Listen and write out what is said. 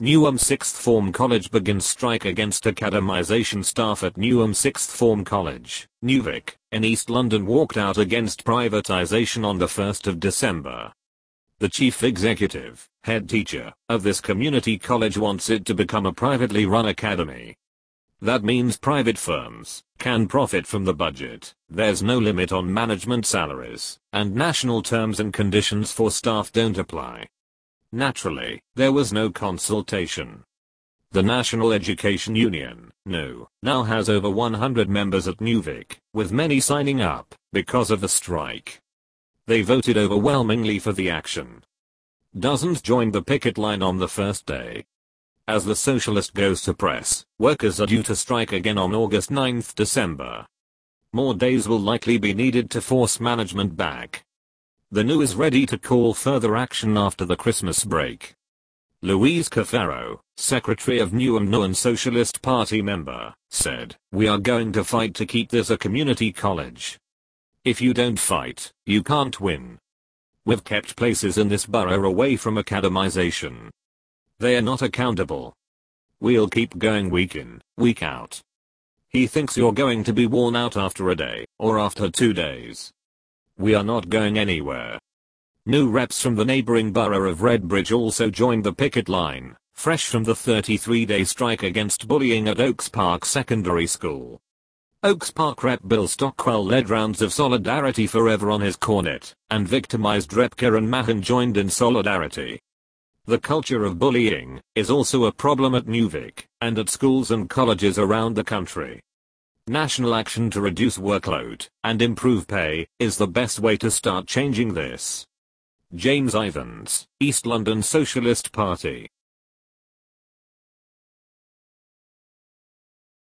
Newham Sixth Form College begins strike against academisation. Staff at Newham Sixth Form College, Newvic, in East London walked out against privatisation on the 1st of December. The chief executive, head teacher, of this community college wants it to become a privately run academy. That means private firms can profit from the budget, there's no limit on management salaries, and national terms and conditions for staff don't apply. Naturally, there was no consultation. The National Education Union, NEU, now has over 100 members at Newvic, with many signing up because of the strike. They voted overwhelmingly for the action. Dozens joined the picket line on the first day. As the socialist goes to press, workers are due to strike again on August 9, December. More days will likely be needed to force management back. The NEU is ready to call further action after the Christmas break. Louise Cafaro, secretary of Newham NEU and Socialist Party member, said, "We are going to fight to keep this a community college. If you don't fight, you can't win. We've kept places in this borough away from academisation. They are not accountable. We'll keep going week in, week out. He thinks you're going to be worn out after a day, or after 2 days. We are not going anywhere." NEU reps from the neighbouring borough of Redbridge also joined the picket line, fresh from the 33-day strike against bullying at Oaks Park Secondary School. Oaks Park rep Bill Stockwell led rounds of Solidarity Forever on his cornet, and victimised rep Karen Mahon joined in solidarity. The culture of bullying is also a problem at Newvic, and at schools and colleges around the country. National action to reduce workload and improve pay is the best way to start changing this. James Ivans, East London Socialist Party.